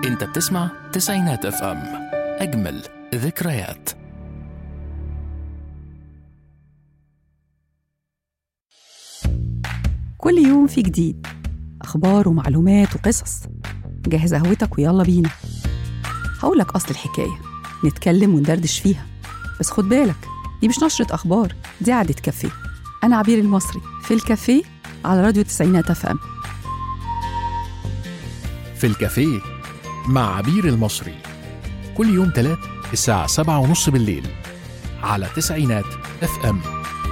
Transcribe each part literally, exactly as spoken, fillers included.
انت بتسمع تسعينات اف ام، اجمل ذكريات. كل يوم في جديد، اخبار ومعلومات وقصص. جهز قهوتك ويلا بينا. هقولك اصل الحكايه، نتكلم وندردش فيها، بس خد بالك دي مش نشرة اخبار، دي قعدة كافيه. انا عبير المصري في الكافيه على راديو تسعينات اف ام. في الكافيه مع عبير المصري، كل يوم تلات الساعة سبعة ونص بالليل على تسعينات اف ام.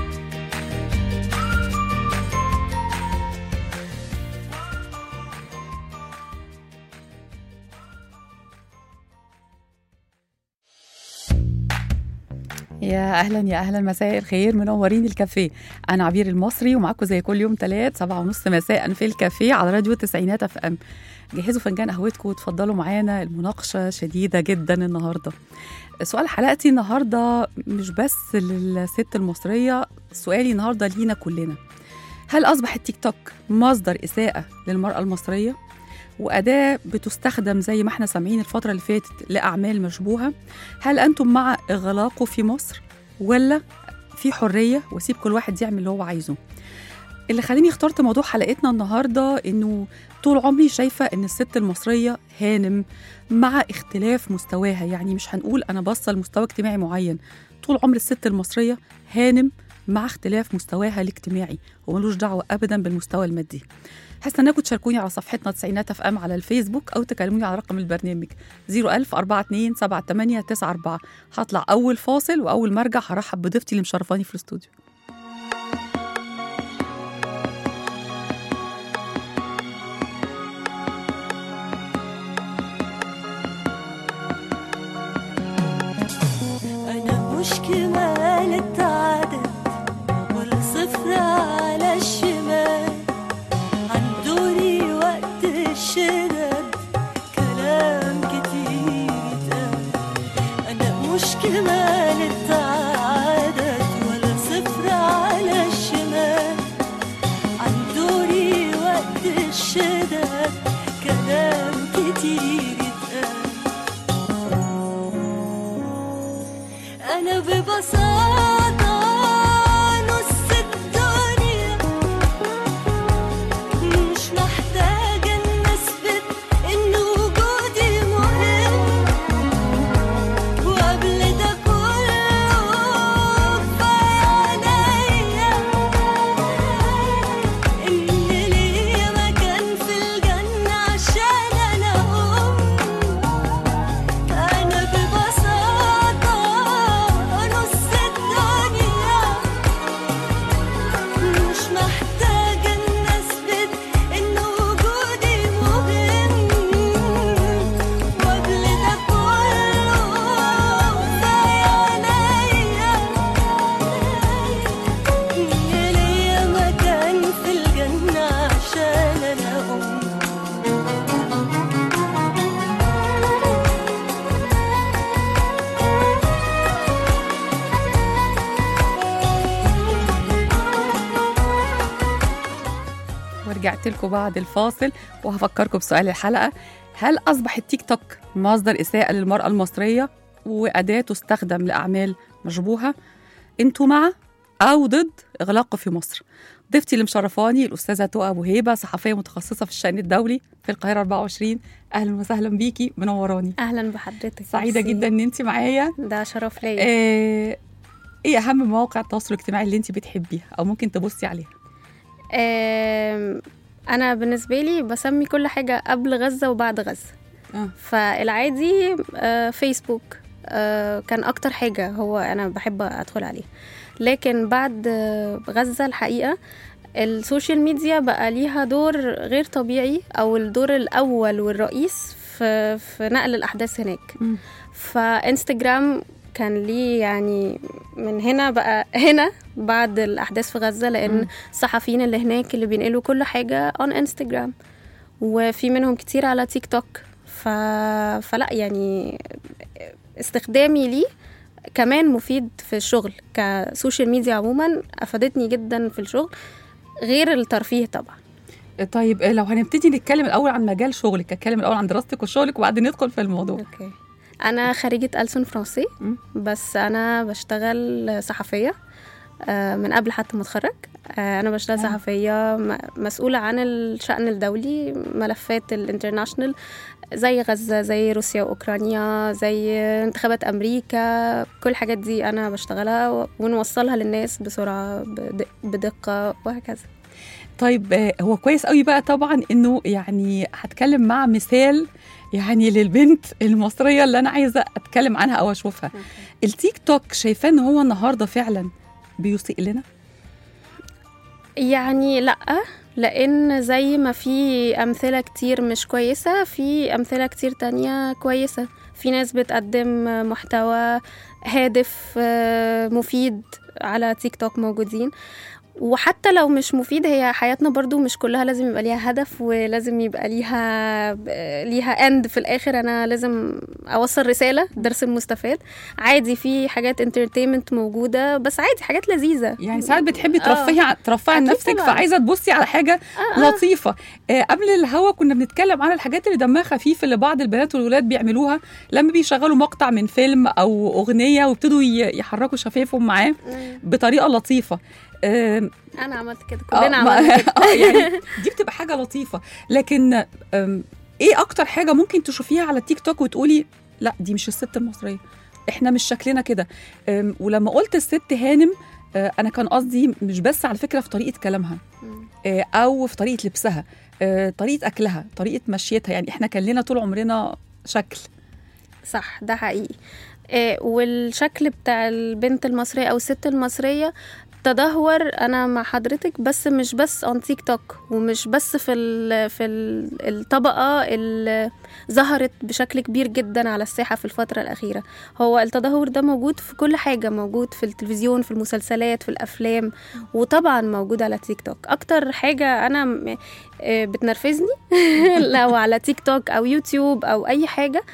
يا اهلا يا اهلا، مساء الخير، منورين الكافيه. انا عبير المصري ومعاكم زي كل يوم تلات سبعة ونص مساء في الكافيه على راديو تسعينات اف ام. جهزوا فنجان قهوتكم وتفضلوا معانا، المناقشه شديده جدا النهارده. سؤال حلقتي النهارده مش بس للست المصريه، سؤالي النهارده لينا كلنا. هل اصبح التيك توك مصدر اساءه للمراه المصريه وأداة بتستخدم زي ما احنا سامعين الفترة اللي فاتت لأعمال مشبوهة؟ هل أنتم مع إغلاقه في مصر ولا في حرية وسيب كل واحد يعمل اللي هو عايزه؟ اللي خليني اخترت موضوع حلقتنا النهاردة إنه طول عمري شايفة إن الست المصرية هانم مع اختلاف مستواها. يعني مش هنقول أنا باصة لمستوى اجتماعي معين، طول عمر الست المصرية هانم مع اختلاف مستواها الاجتماعي وملوش دعوة أبدا بالمستوى المادي. هستناكم تشاركوني على صفحتنا تسعينات اف ام على الفيسبوك او تكلموني على رقم البرنامج صفر ألف أربعة اتنين سبعة تمانية تسعة أربعة. هطلع اول فاصل واول ما ارجع هرحب بضيفتي اللي مشرفاني في الاستوديو. انا مش كمال التعدد ولا صفر على الشمال، الشدد كلام كتير يتقال. أنا مش كمال التعدد ولا صفر على الشمال، عن دوري وقت الشدد كلام كتير يتقال. أنا ببساطة نص الدنيا، مش محتاجة رجعت لكم بعد الفاصل وهفكركم بسؤال الحلقة. هل أصبح التيك توك مصدر إساءة للمرأة المصرية وأداة تستخدم لأعمال مشبوهة؟ أنتوا مع أو ضد إغلاقه في مصر؟ ضيفتي اللي مشرفاني الأستاذة تقى أبو هيبة، صحفية متخصصة في الشأن الدولي في القاهرة أربعة وعشرين. أهلا وسهلا بيكي، منوراني. أهلا بحضرتك، سعيدة جدا إن أنت معايا، ده شرف ليا. إيه, إيه أهم مواقع التواصل الاجتماعي اللي أنت بتحبيها أو ممكن تبصي عليها؟ إيه، أنا بالنسبة لي بسمي كل حاجة قبل غزة وبعد غزة. أه. فالعادي آه فيسبوك آه كان أكتر حاجة هو أنا بحب أدخل عليه، لكن بعد غزة الحقيقة السوشيال ميديا بقى ليها دور غير طبيعي، أو الدور الأول والرئيس في, في نقل الأحداث هناك. م. فإنستجرام كان ليه يعني من هنا بقى هنا بعد الأحداث في غزة، لأن الصحفيين اللي هناك اللي بينقلوا كل حاجة on انستجرام، وفي منهم كتير على تيك توك. ف... فلا يعني استخدامي ليه كمان مفيد في الشغل، كسوشيال ميديا عموما أفادتني جدا في الشغل غير الترفيه طبعا. طيب لو هنبتدي نتكلم الاول عن مجال شغلك، اتكلم الاول عن دراستك وشغلك وبعدين ندخل في الموضوع. اوكي. انا خريجه ألسن فرنسي، بس انا بشتغل صحفيه من قبل حتى ما اتخرج. انا بشتغل صحفيه مسؤوله عن الشأن الدولي، ملفات الانترناشنال زي غزه، زي روسيا واوكرانيا، زي انتخابات امريكا، كل الحاجات دي انا بشتغلها ونوصلها للناس بسرعه بدقه وهكذا. طيب هو كويس قوي بقى طبعا انه يعني هتكلم مع مثال يعني للبنت المصريه اللي انا عايزه اتكلم عنها او اشوفها. التيك توك شايفاه ان هو النهارده فعلا بيسيء لنا؟ يعني لا، لان زي ما في امثله كتير مش كويسه، في امثله كتير تانية كويسه. في ناس بتقدم محتوى هادف مفيد على تيك توك موجودين، وحتى لو مش مفيد، هي حياتنا برضو مش كلها لازم يبقى ليها هدف ولازم يبقى ليها ليها اند في الاخر. انا لازم اوصل رسالة، درس المستفاد. عادي في حاجات انترتينمنت موجودة، بس عادي حاجات لذيذة. يعني ساعات بتحبي ترفهي آه. ترفعي عن نفسك، فعايزة تبصي على حاجة آه لطيفة. آه قبل الهوا كنا بنتكلم عن الحاجات اللي دمها خفيف اللي بعض البنات والولاد بيعملوها لما بيشغلوا مقطع من فيلم او اغنية وابتدوا يحركوا شفايفهم معاه بطريقة لطيفة. انا عملت كده، كلنا عملنا كده. يعني دي بتبقى حاجه لطيفه، لكن ايه اكتر حاجه ممكن تشوفيها على التيك توك وتقولي لا دي مش الست المصريه، احنا مش شكلنا كده؟ ولما قلت الست هانم انا كان قصدي مش بس على فكره في طريقه كلامها او في طريقه لبسها، طريقه اكلها، طريقه مشيتها. يعني احنا كان لنا طول عمرنا شكل. صح، ده حقيقي. والشكل بتاع البنت المصريه او الست المصريه تدهور. انا مع حضرتك، بس مش بس on تيك توك، ومش بس في ال في ال الطبقه اللي ظهرت بشكل كبير جدا على الساحه في الفتره الاخيره. هو التدهور ده موجود في كل حاجه، موجود في التلفزيون، في المسلسلات، في الافلام، وطبعا موجود على تيك توك. اكتر حاجه انا بتنرفزني لو على تيك توك او يوتيوب او اي حاجه،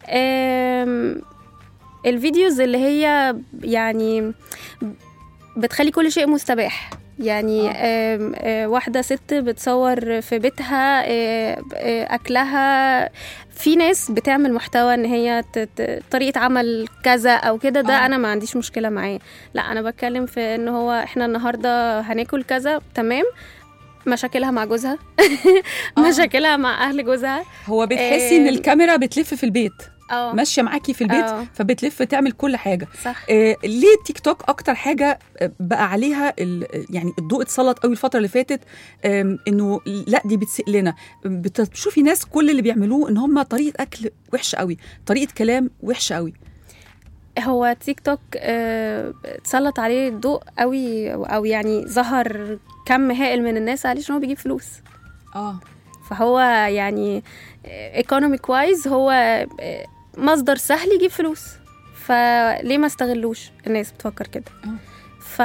الفيديوز اللي هي يعني بتخلي كل شيء مستباح. يعني آه. آم آم واحدة ست بتصور في بيتها آم آم أكلها. في ناس بتعمل محتوى ان هي طريقة عمل كذا او كده، ده آه. انا ما عنديش مشكلة معاه. لا، انا بتكلم في ان هو احنا النهاردة هناكل كذا، تمام، مشاكلها مع جوزها مشاكلها مع اهل جوزها. هو بتحسي ان الكاميرا بتلف في البيت، أوه. ماشيه معاكي في البيت، أوه. فبتلف تعمل كل حاجه. صح. آه ليه تيك توك اكتر حاجه بقى عليها يعني الضوء اتسلط قوي الفتره اللي فاتت، آه انه لا دي بتسيء لنا؟ بتشوفي ناس كل اللي بيعملوه ان هم طريقه اكل وحشه قوي، طريقه كلام وحشه قوي. هو تيك توك آه اتسلط عليه الضوء قوي، او يعني ظهر كم هائل من الناس عليه عشان هو بيجيب فلوس. اه فهو يعني economic wise هو مصدر سهل يجيب فلوس، فليه ما استغلوش؟ الناس بتفكر كده. ف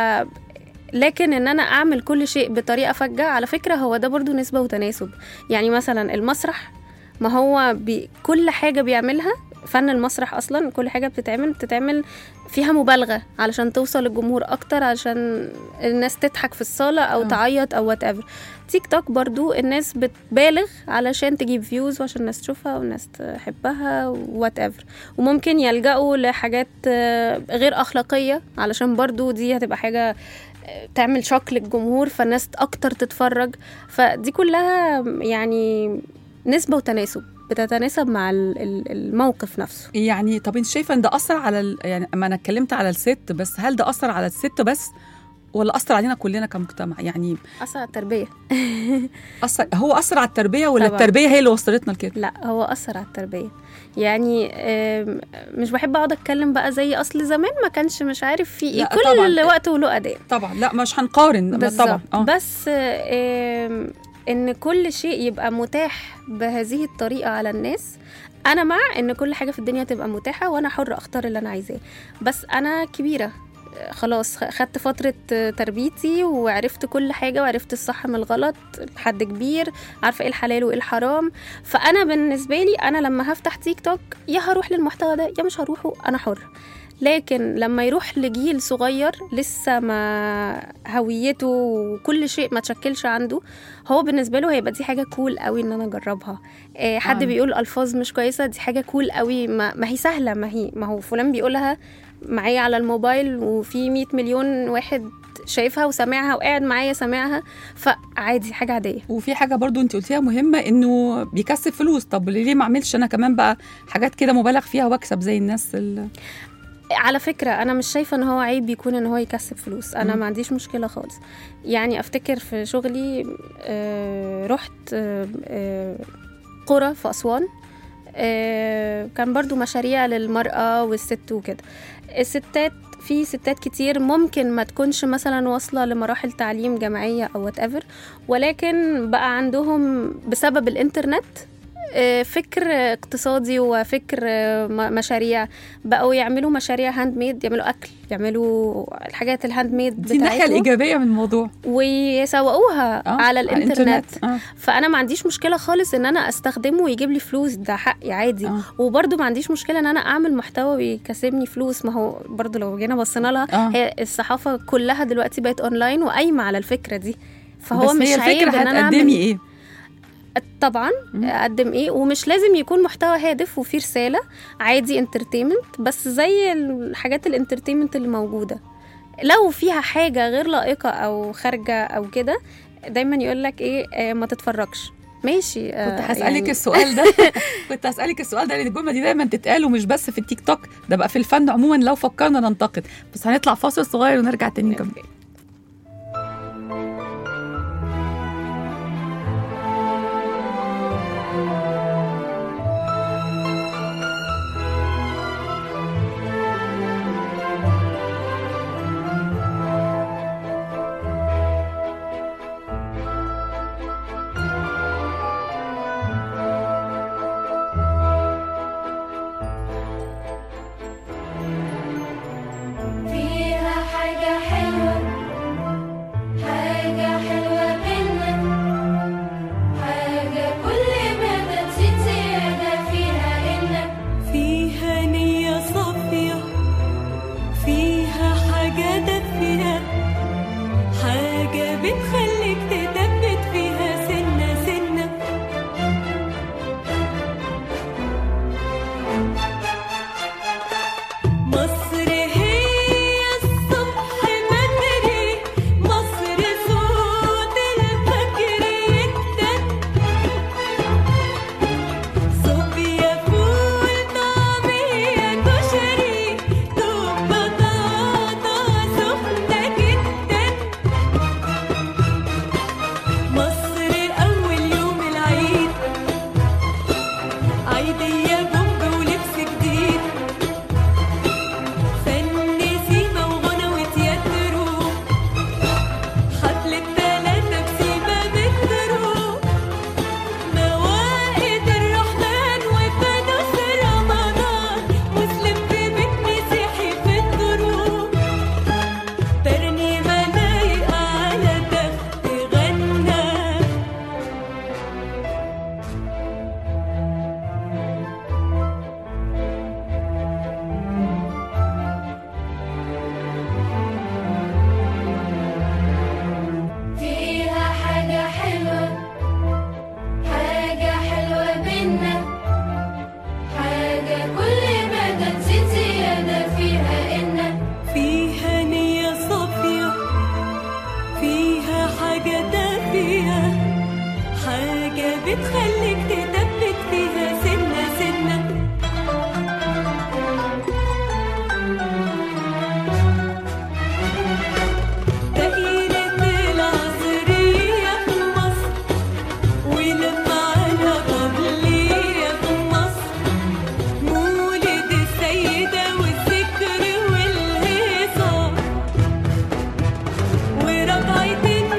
لكن ان انا اعمل كل شيء بطريقه فجه، على فكره هو ده برضو نسبه وتناسب. يعني مثلا المسرح، ما هو كل حاجه بيعملها فن المسرح اصلا، كل حاجه بتتعمل بتتعمل فيها مبالغه علشان توصل للجمهور اكتر، علشان الناس تضحك في الصاله او أوه. تعيط او وات ايفر. تيك توك برضو الناس بتبالغ علشان تجيب فيوز وعشان الناس تشوفها والناس تحبها وات ايفر، وممكن يلجأوا لحاجات غير اخلاقيه علشان برضو دي هتبقى حاجه تعمل شوك للجمهور فالناس اكتر تتفرج. فدي كلها يعني نسبه وتناسب، بتتناسب مع الموقف نفسه. يعني طب انت شايفه ان ده اثر على يعني ما انا اتكلمت على الست بس، هل ده اثر على الست بس ولا اثر علينا كلنا كمجتمع؟ يعني اثر على التربيه. اثر هو اثر على التربيه ولا طبعا. التربيه هي اللي وصلتنا لكده؟ لا، هو اثر على التربيه. يعني مش بحب اقعد اتكلم بقى زي اصل زمان ما كانش مش عارف في ايه، كل طبعاً. وقت وله اداء طبعا. لا مش هنقارن طبعا آه. بس ان كل شيء يبقى متاح بهذه الطريقه على الناس. انا مع ان كل حاجه في الدنيا تبقى متاحه وانا حر اختار اللي انا عايزاه، بس انا كبيره خلاص، خدت فتره تربيتي وعرفت كل حاجه وعرفت الصح من الغلط لحد كبير، عارفه ايه الحلال وايه الحرام. فانا بالنسبه لي انا لما هفتح تيك توك يا هروح للمحتوى ده يا مش هروحه، انا حر. لكن لما يروح لجيل صغير لسه ما هويته وكل شيء ما تشكلش عنده، هو بالنسبه له هيبقى دي حاجه كول قوي ان انا اجربها. إيه حد آه. بيقول الفاظ مش كويسه، دي حاجه كول قوي، ما, ما هي سهله، ما هي ما هو فلان بيقولها معايا على الموبايل وفي مية مليون واحد شايفها وسامعها وقاعد معايا سامعها، فعادي حاجه عاديه. وفي حاجه برضو انت قلتيها مهمه، انه بيكسب فلوس. طب ليه ما اعملش انا كمان بقى حاجات كده مبالغ فيها واكسب زي الناس اللي... على فكرة أنا مش شايفة إن هو عيب يكون إن هو يكسب فلوس، أنا ما عنديش مشكلة خالص. يعني أفتكر في شغلي آه رحت آه آه قرى في أسوان، آه كان برضو مشاريع للمرأة والست وكده. الستات في ستات كتير ممكن ما تكونش مثلا واصلة لمراحل تعليم جامعية أو whatever، ولكن بقى عندهم بسبب الإنترنت فكر اقتصادي وفكر مشاريع، بقوا يعملوا مشاريع هاند ميد، يعملوا أكل، يعملوا الحاجات الهاند ميد بتاعتهم. دي الناحية الإيجابية من الموضوع، ويسوقوها آه. على الإنترنت, الإنترنت. آه. فأنا ما عنديش مشكلة خالص إن أنا أستخدمه ويجيب لي فلوس، ده حقي عادي. آه. وبرضو ما عنديش مشكلة إن أنا أعمل محتوى ويكسبني فلوس. ما هو برضو لو جينا بصينا لها آه. هي الصحافة كلها دلوقتي بقت أونلاين وقايمة على الفكرة دي، فهو مش عيب إن أنا أعمل إيه؟ طبعا اقدم ايه، ومش لازم يكون محتوى هادف وفيه رساله، عادي انترتينمنت بس زي الحاجات الانترتينمنت اللي موجوده. لو فيها حاجه غير لائقه او خارجه او كده دايما يقول لك ايه آه ما تتفرجش، ماشي. آه كنت هسألك يعني السؤال ده كنت هسألك السؤال ده لأن الجملة دي دايما تتقال، ومش بس في التيك توك، ده بقى في الفن عموما لو فكرنا ننتقد. بس هنطلع فاصل صغير ونرجع تاني نكمل.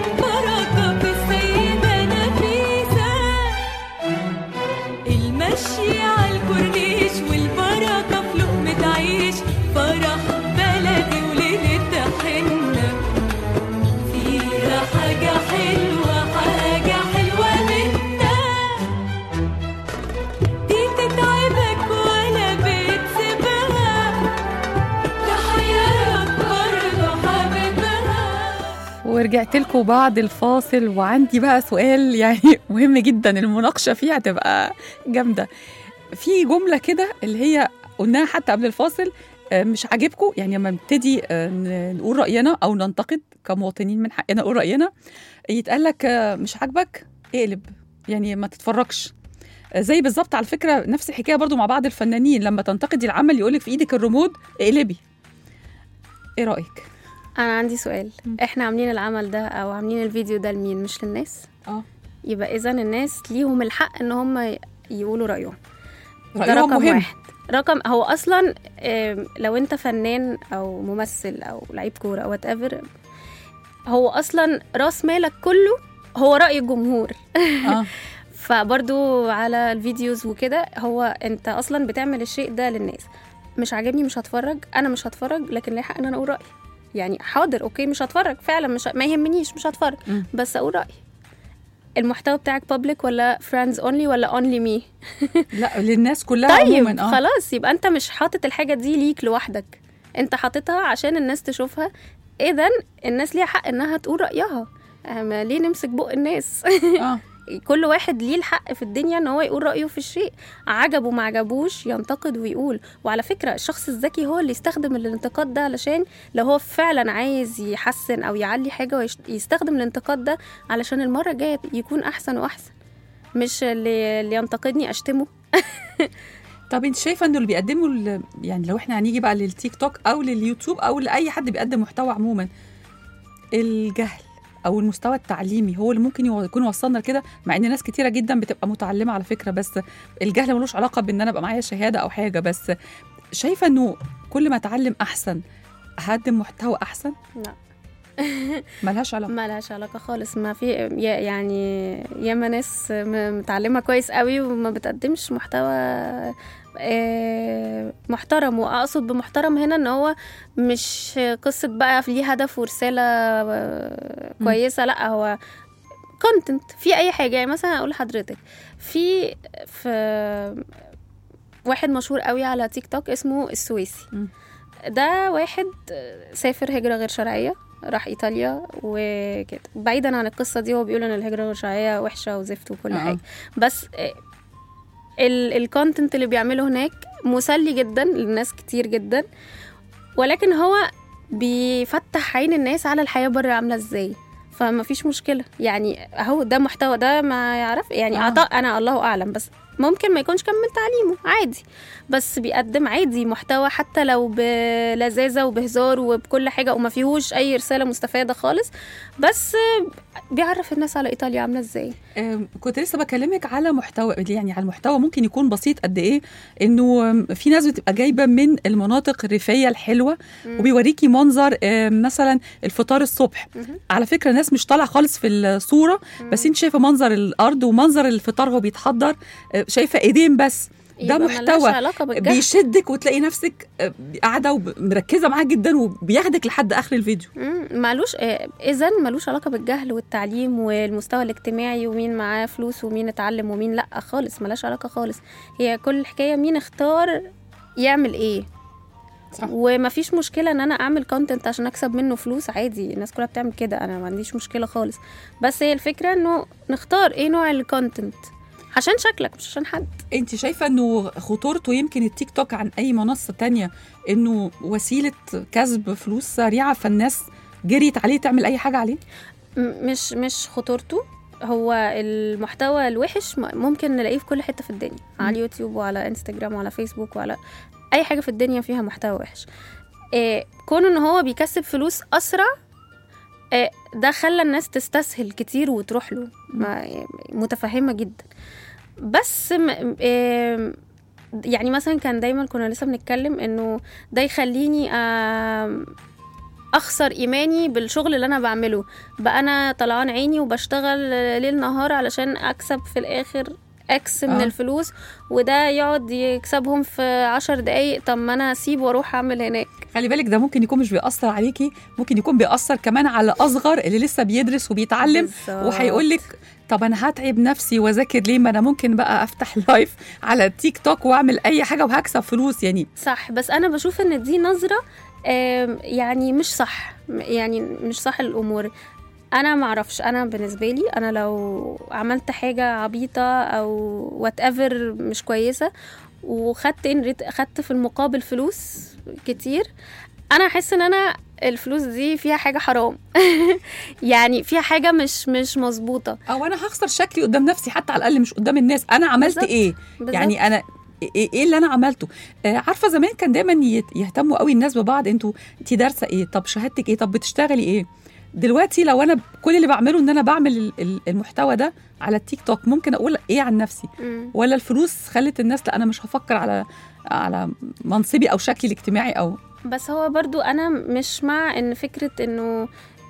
المشي ورجعت لكم بعد الفاصل، وعندي بقى سؤال يعني مهم جدا، المناقشة فيه هتبقى جامدة. في جملة كده اللي هي قلناها حتى قبل الفاصل، مش عاجبكم يعني لما نبتدي نقول رأينا أو ننتقد كمواطنين، من حقنا نقول رأينا، يتقال لك مش عاجبك اقلب، يعني ما تتفرجش. زي بالظبط على فكرة نفس الحكاية برضو مع بعض الفنانين، لما تنتقدي العمل يقولك في إيدك الريموت اقلبي. ايه رأيك؟ انا عندي سؤال، احنا عاملين العمل ده او عاملين الفيديو ده لمين؟ مش للناس؟ اه يبقى اذا الناس ليهم الحق ان هم يقولوا رأيهم. ده رأيهم رقم مهم. واحد. رقم هو اصلا آم، لو انت فنان او ممثل او لعيب كوره او وات ايفر، هو اصلا راس مالك كله هو رأي الجمهور. اه فبرضو على الفيديوز وكده، هو انت اصلا بتعمل الشيء ده للناس. مش عاجبني مش هتفرج، انا مش هتفرج، لكن ليه حق ان انا اقول رأيي. يعني حاضر اوكي مش هتفرج فعلا، مش ما يهمنيش مش هتفرج، م. بس اقول رأيي. المحتوى بتاعك بابليك ولا فريندز اونلي ولا اونلي مي؟ لا للناس كلها طيب عموما. اه خلاص، يبقى انت مش حاطط الحاجة دي ليك لوحدك، انت حاططها عشان الناس تشوفها. اذا الناس ليها حق انها تقول رأيها. أما ليه نمسك بق الناس؟ اه كل واحد ليه الحق في الدنيا ان هو يقول رأيه في الشيء، عجبه ما عجبوش ينتقد ويقول. وعلى فكرة الشخص الذكي هو اللي يستخدم الانتقاد ده، علشان لو هو فعلا عايز يحسن او يعلي حاجة ويستخدم الانتقاد ده علشان المرة الجاية يكون احسن واحسن، مش اللي, اللي ينتقدني اشتمه. طب انت شايفه انه اللي بيقدموا ال- يعني لو احنا هنيجي بقى للتيك توك او لليوتيوب او لاي حد بيقدم محتوى عموما، الجهل او المستوى التعليمي هو اللي ممكن يو- يكون وصلنا لكده؟ مع ان ناس كتيره جدا بتبقى متعلمه على فكره، بس الجهل ملوش علاقه بان انا ابقى معايا شهاده او حاجه. بس شايفه انه كل ما اتعلم احسن هقدم محتوى احسن؟ لا ملهاش علاقه. ما لهاش علاقة خالص. ما في يا- يعني ياما ناس م- متعلمة كويس قوي وما بتقدمش محتوى آه، محترم. واقصد بمحترم هنا ان هو مش قصة بقى ليه هدف ورسالة آه، كويسة، لا هو كونتنت في اي حاجة. يعني مثلا اقول لحضرتك في في واحد مشهور قوي على تيك توك اسمه السويسي. م. ده واحد سافر هجرة غير شرعية، راح إيطاليا وكده. بعيدا عن القصة دي، هو بيقول إن الهجرة غير شرعية وحشة وزفت وكل آه. حاجة، بس الكونتنت اللي بيعمله هناك مسلي جدا للناس كتير جدا، ولكن هو بيفتح عين الناس على الحياة بره عاملة ازاي. فما فيش مشكلة يعني، اهو ده محتوى، ده ما يعرف يعني آه. عطاء انا الله اعلم، بس ممكن ما يكونش كمل تعليمه عادي، بس بيقدم عادي محتوى حتى لو بلذاذة وبهزار وبكل حاجة وما فيهوش اي رسالة مستفادة خالص، بس بيعرف الناس على ايطاليا عاملة ازاي. آم، كنت لسه بكلمك على محتوى، يعني على المحتوى ممكن يكون بسيط قد ايه، انه آم، في ناس بتبقى جايبه من المناطق الريفيه الحلوه وبيوريكي منظر آم، مثلا الفطار الصبح. مهم. على فكره ناس مش طالعه خالص في الصوره، بس انت شايفه منظر الارض ومنظر الفطار هو بيتحضر، آه، شايفه ايدين بس. ده يبقى ملهاش محتوى علاقة بالجهل. بيشدك وتلاقي نفسك آه، قاعده ومركزه معاه جدا وبياخدك لحد اخر الفيديو. مم، مالوش اذا مالوش علاقه بالجهل والتعليم والمستوى الاجتماعي ومين معاه فلوس ومين اتعلم ومين لا خالص، ملاش علاقه خالص. هي كل الحكايه مين اختار يعمل ايه. صح. ومفيش مشكله ان انا اعمل كونتنت عشان اكسب منه فلوس، عادي الناس كلها بتعمل كده، انا ما عنديش مشكله خالص. بس هي الفكره انه نختار ايه نوع الكونتنت عشان شكلك مش عشان حد. انت شايفه انه خطورته يمكن التيك توك عن اي منصه تانية انه وسيله كسب فلوس سريعه، فالناس جريت عليه تعمل اي حاجه عليه؟ م- مش مش خطورته، هو المحتوى الوحش م- ممكن نلاقيه في كل حتة في الدنيا، على اليوتيوب وعلى انستجرام وعلى فيسبوك وعلى اي حاجة في الدنيا فيها محتوى وحش. إيه كونه ان هو بيكسب فلوس اسرع، إيه ده خلى الناس تستسهل كتير وتروح له، ما- متفهمة جدا. بس م- إيه يعني مثلا كان دايما كنا لسه بنتكلم انه ده يخليني آم، اخسر ايماني بالشغل اللي انا بعمله، بقى انا طلعان عيني وبشتغل ليل نهار علشان اكسب في الاخر اكس من آه. آه. الفلوس، وده يقعد يكسبهم في عشر دقايق. طب ما انا اسيب واروح اعمل هناك. خلي بالك ده ممكن يكون مش بيأثر عليكي، ممكن يكون بيأثر كمان على أصغر اللي لسه بيدرس وبيتعلم، بالظبط. وهيقول لك طب أنا هتعب نفسي وأذاكر ليه، ما أنا ممكن بقى أفتح لايف على التيك توك وأعمل أي حاجة وهكسب فلوس يعني. صح، بس انا بشوف ان دي نظرة آم، يعني مش صح، يعني مش صح الامور. انا معرفش، انا بالنسبه لي انا لو عملت حاجه عبيطه او وات ايفر مش كويسه وخدت ان خدت في المقابل فلوس كتير، انا احس ان انا الفلوس دي فيها حاجه حرام. يعني فيها حاجه مش مش مظبوطه، او انا هخسر شكلي قدام نفسي حتى على الاقل مش قدام الناس. انا عملت بالزبط. ايه بالزبط. يعني انا ايه إيه اللي انا عملته؟ آه عارفه زمان كان دايما يهتموا قوي الناس ببعض، انتوا انتي دارسه ايه، طب شهادتك ايه، طب بتشتغلي ايه. دلوقتي لو انا كل اللي بعمله ان انا بعمل المحتوى ده على التيك توك، ممكن اقول ايه عن نفسي؟ م. ولا الفلوس خلت الناس لا انا مش هفكر على على منصبي او شكلي الاجتماعي. او بس هو برضو انا مش مع ان فكره انه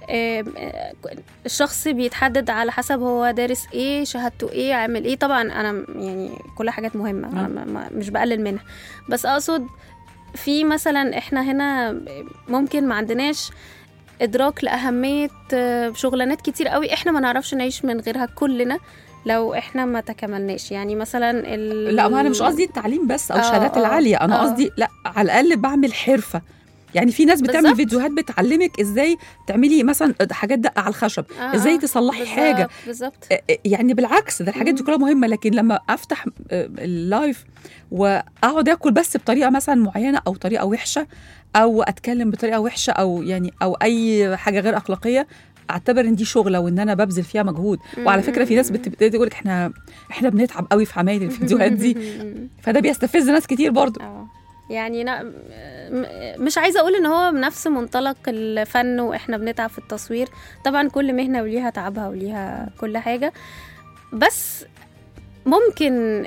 الشخص بيتحدد على حسب هو دارس ايه، شهادته ايه، عامل ايه. طبعا انا يعني كل حاجات مهمه م. أنا مش بقلل منها، بس اقصد في مثلا احنا هنا ممكن ما عندناش إدراك لأهمية شغلانات كتير قوي إحنا ما نعرفش نعيش من غيرها كلنا لو إحنا ما تكملناش. يعني مثلا ال... لا ما أنا مش قصدي التعليم بس أو الشهادات العالية، أنا أوه. قصدي لا على الأقل بعمل حرفة. يعني في ناس بتعمل بالزبط. فيديوهات بتعلمك إزاي تعملي مثلا حاجات دقة على الخشب، آه إزاي تصلحي بالزبط. حاجة بالزبط. يعني بالعكس ده الحاجات دي كلها مهمة. لكن لما أفتح اللايف وأقعد أكل بس بطريقة مثلا معينة أو طريقة وحشة أو أتكلم بطريقة وحشة أو يعني أو أي حاجة غير أخلاقية، أعتبر إن دي شغلة وإن أنا ببذل فيها مجهود. وعلى فكرة في ناس بتبتدي تقولك إحنا إحنا بنتعب قوي في عمايل الفيديوهات دي، فده بيستفز ناس كتير برضو. يعني مش عايزة أقول إن هو بنفس منطلق الفن وإحنا بنتعب في التصوير، طبعا كل مهنة وليها تعبها وليها كل حاجة، بس ممكن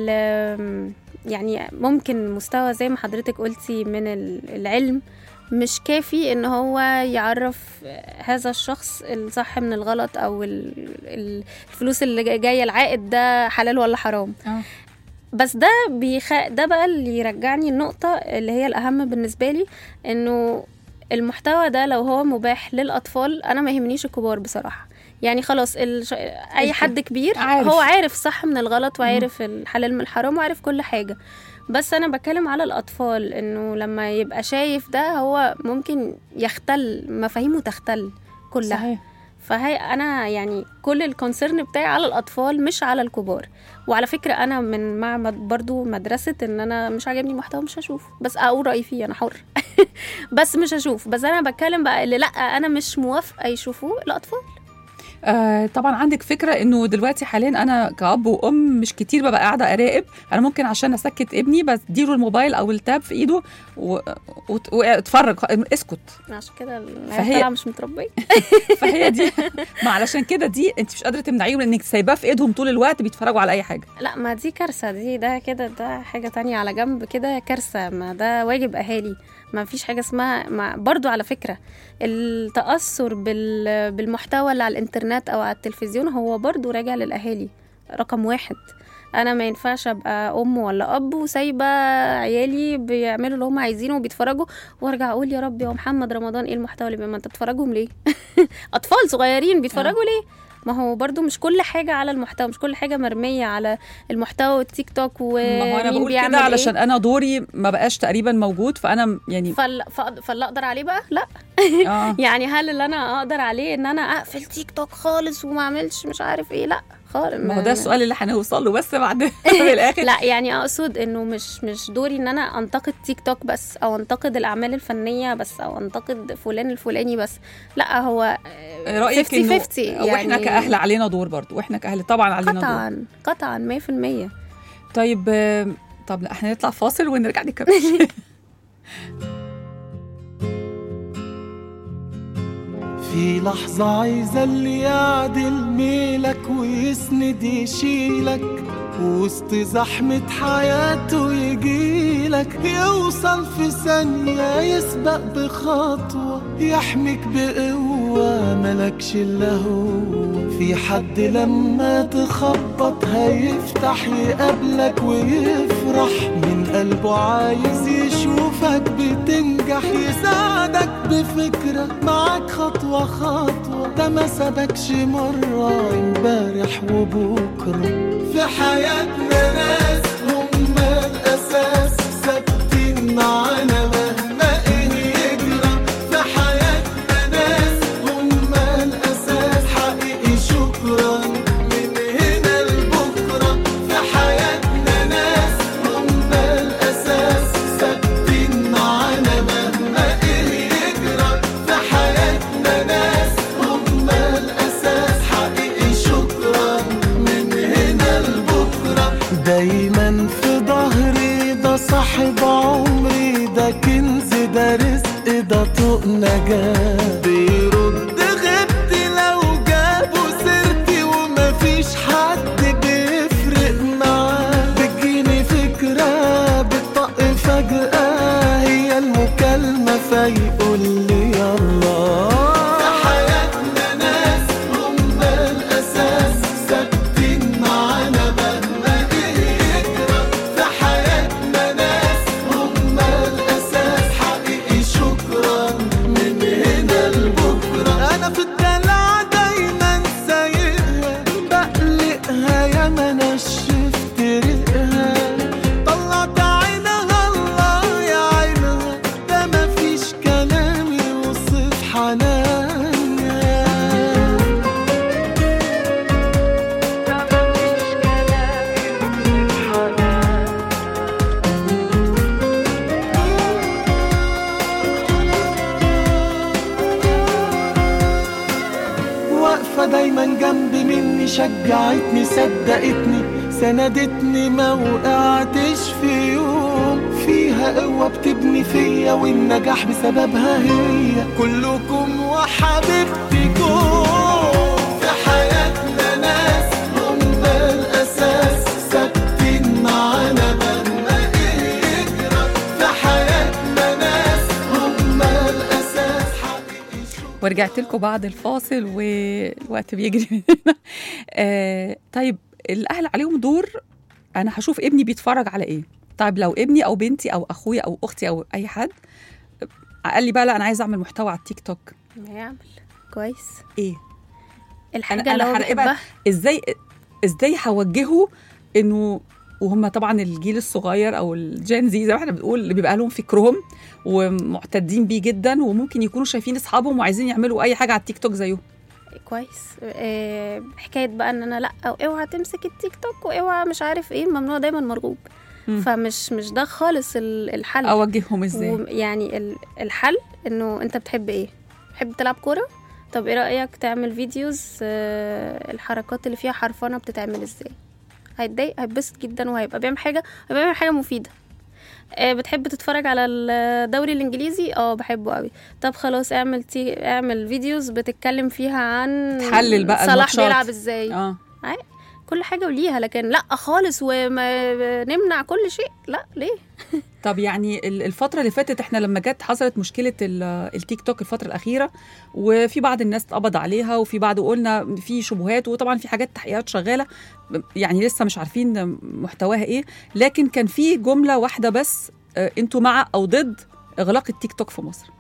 يعني ممكن مستوى زي ما حضرتك قلتي من العلم مش كافي إن هو يعرف هذا الشخص الصح من الغلط أو الفلوس اللي جاية العائد ده حلال ولا حرام. أوه. بس ده بيخ... ده بقى اللي يرجعني النقطة اللي هي الأهم بالنسبة لي، إنه المحتوى ده لو هو مباح للأطفال أنا ما يهمنيش الكبار بصراحة. يعني خلاص الش... أي حد كبير عارف. هو عارف صح من الغلط وعارف الحلال من الحرام وعارف كل حاجة، بس أنا بتكلم على الأطفال إنه لما يبقى شايف ده هو ممكن يختل مفاهيمه، تختل كلها. صحيح. فهي أنا يعني كل الكونسيرن بتاعي على الأطفال مش على الكبار. وعلى فكرة أنا من مع برضو مدرسة إن أنا مش عاجبني محتوى مش هشوف، بس أقول رأيي فيه أنا حر. بس مش هشوف. بس أنا بتكلم بقى اللي لأ أنا مش موافقة يشوفوه الأطفال. آه طبعا عندك فكرة انه دلوقتي حاليا انا كأب وام مش كتير ببقى قاعدة اراقب. انا ممكن عشان اسكت ابني بس اديله الموبايل او التاب في ايده واتفرج اسكت. عشان كده فهي مش متربية. فهي دي ما علشان كده دي انت مش قادرة تمنعيهم لانك سايباه في ايدهم طول الوقت بيتفرجوا على اي حاجة. لا ما دي كارثة، دي ده كده ده حاجة تانية على جنب كده كارثة. ما ده واجب اهالي، ما فيش حاجة اسمها ما برضو. على فكرة التأثر بالمحتوى اللي على الانترنت أو على التلفزيون هو برضو راجع للأهالي رقم واحد. أنا ما ينفعش أبقى أم ولا أب وسايبة عيالي بيعملوا اللي هم عايزينه وبيتفرجوا وارجع أقول يا رب يا محمد رمضان إيه المحتوى اللي ما أنت بتفرجهم ليه؟ أطفال صغيرين بيتفرجوا ليه؟ ما هو برضو مش كل حاجة على المحتوى، مش كل حاجة مرمية على المحتوى والتيك توك ومين بيعمل كده علشان إيه؟ أنا دوري ما بقاش تقريبا موجود فأنا يعني فال... فاللي أقدر عليه بقى لا. آه. يعني هل اللي أنا أقدر عليه إن أنا أقفل تيك توك خالص وما أعملش مش عارف إيه؟ لا خالص. ما هو ده السؤال اللي هنوصل له بس بعد في الآخر. لا يعني أقصد إنه مش مش دوري إن أنا أنتقد تيك توك بس أو أنتقد الأعمال الفنية بس أو أنتقد فلان الفلاني بس. لا هو رأيك إنه يعني وإحنا كأهل علينا دور برضو، وإحنا كأهل طبعا علينا قطعاً دور قطعاً مية في المية. طيب طب لا إحنا نطلع فاصل ونرجع نكمل. في لحظة عايزة اللي يعدل ميلك ويسند يشيلك وسط زحمة حياته يجيلك، يوصل في ثانية يسبق بخطوة يحميك بقوة ملكش إلا هو. في حد لما تخبط هيفتح يقابلك ويفرح من قلبه عايز يشوفك بتنجح، يساعدك بفكرة معاك خطوة خطوة. ده ما سابكش مرة امبارح وبكرة. في حياتنا ناس هم الأساس ثابتين معانا مهما إيه يجرى. في حياتنا ناس هم الأساس دايما في ظهري، ده صاحب عمري، ده كنز، ده رزق، ده طوق نجاة. بيرد غبتي لو جابوا سيرتي، ومفيش حد بيفرق معاه. بتجيني فكرة بتطق فجأة، هي المكالمة فيقول لي يلا. في حياتنا ناس هم الأساس، ثابتين معانا مهما يجرى. في حياتنا ناس هم الأساس، حقيقي شكرا من هنا لبكرة. أنا في الدلع دايما سايقها، بقلقها يا ما نشفت ريقها. طلعت عينها الله يا عينها، ده مفيش كلام يوصف حنانها. واقفة دايما جنبي مني، شجعتني صدقتني سندتني، ما وقعتش في يوم. فيها قوة بتبني فيا، والنجاح بسببها هي. كلكم وحبيبتكم. في حياتنا ناس هم الأساس، ثابتين معانا مهما يجرى. في حياتنا ناس هم الأساس، حقيقي شكرا. ورجعت لكم بعد الفاصل والوقت بيجري. آه طيب الأهل عليهم دور. أنا هشوف ابني بيتفرج على إيه. طيب لو ابني أو بنتي أو أخويا أو أختي أو أي حد قال لي بقى لا أنا عايز أعمل محتوى على التيك توك، يعمل كويس إيه الحاجة أنا اللي أنا هو هراقبها بيحبها. إزاي إزاي هوجهه إنه، وهم طبعا الجيل الصغير أو الجين زي زي ما احنا بنقول اللي بيبقى لهم فكرهم ومعتدين بيه جدا، وممكن يكونوا شايفين أصحابهم وعايزين يعملوا أي حاجة على التيك توك زيهم. كويس. آه، حكايه بقى ان انا لا، او اوعى تمسك التيك توك، واوعى مش عارف ايه، ممنوع دايما مرغوب. مم. فمش مش ده خالص ال- الحل. أوجههم إزاي؟ و- يعني ال- الحل انه انت بتحب ايه؟ بتحب تلعب كوره؟ طب ايه رايك تعمل فيديوز آه، الحركات اللي فيها حرفنه بتتعمل ازاي؟ هيتضايق، هيتبسط جدا، وهيبقى بيعمل حاجه هيبقى بيعمل حاجه مفيده. آه، بتحب تتفرج على الدوري الانجليزي؟ اه بحبه قوي. طب خلاص اعمل تي... اعمل فيديوز بتتكلم فيها عن تحلل بقى صلاح الماتشات. بيلعب ازاي. اه كل حاجه وليها، لكن لا خالص وما نمنع كل شيء، لا ليه. طب يعني ال- الفترة اللي فاتت احنا لما جت حصلت مشكلة ال- التيك توك الفترة الأخيرة، وفي بعض الناس اتقبض عليها، وفي بعض قلنا في شبهات، وطبعا في حاجات تحقيقات شغالة يعني لسه مش عارفين محتواها ايه. لكن كان في جملة واحدة بس، اه، انتوا مع أو ضد إغلاق التيك توك في مصر؟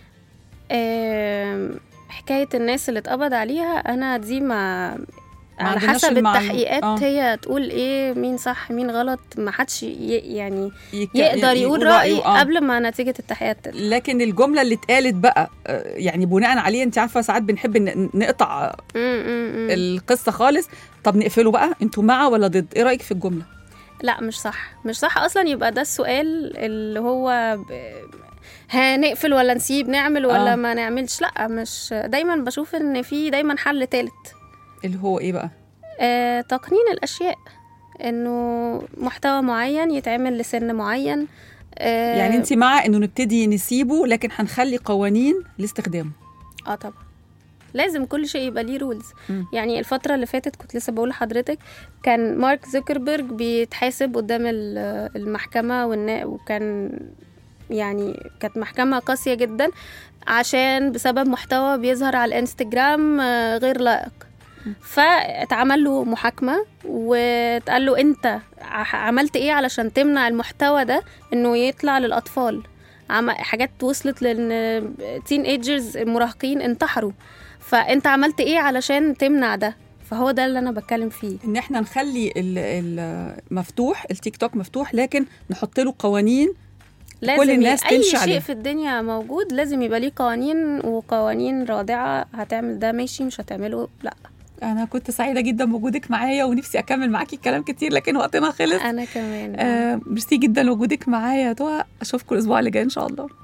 آم، حكايه الناس اللي اتقبض عليها، انا دي ما ما على عندناش حسب المعلومة. التحقيقات آه. هي تقول ايه، مين صح مين غلط، ما حدش ي- يعني يك- يقدر ي- يقول رأيه. رأي آه. قبل ما نتيجة التحقيقات تطلع. لكن الجملة اللي اتقالت بقى اه، يعني بناء عليه، انت عارفة ساعات بنحب ن- نقطع م- م- م. القصة خالص. طب نقفله بقى، انتوا مع ولا ضد؟ ايه رأيك في الجملة؟ لا مش صح، مش صح اصلا. يبقى ده السؤال اللي هو ب... هنقفل ولا نسيب، نعمل ولا آه. ما نعملش. لا مش دايما، بشوف ان في دايما حل تالت. اللي هو ايه بقى؟ آه، تقنين الاشياء، انه محتوى معين يتعمل لسن معين. آه، يعني انت مع انه نبتدي نسيبه، لكن هنخلي قوانين لاستخدامه؟ اه طبعا لازم كل شيء يبقى ليه رولز. مم. يعني الفترة اللي فاتت كنت لسه بقول لحضرتك، كان مارك زوكربيرج بيتحاسب قدام ال- المحكمة، والنا- وكان يعني كانت محكمة قاسية جدا عشان بسبب محتوى بيظهر على الانستجرام آه، غير لائق. فاتعمل له محاكمة، واتقال له انت ع- عملت ايه علشان تمنع المحتوى ده انه يطلع للأطفال. عم- حاجات وصلت لان تين ايجرز مراهقين انتحروا، فانت عملت ايه علشان تمنع ده؟ فهو ده اللي انا بتكلم فيه. ان احنا نخلي المفتوح التيك توك مفتوح، لكن نحط له قوانين لازم كل الناس اي تمشي شيء عليه. في الدنيا موجود لازم يبقى ليه قوانين، وقوانين رادعة. هتعمل ده ماشي، مش هتعمله لا. انا كنت سعيده جدا بوجودك معايا، ونفسي اكمل معاكي كلام كتير لكن وقتنا خلص. انا كمان آه ميرسي جدا وجودك معايا يا طه. اشوفكم الاسبوع اللي جاي ان شاء الله.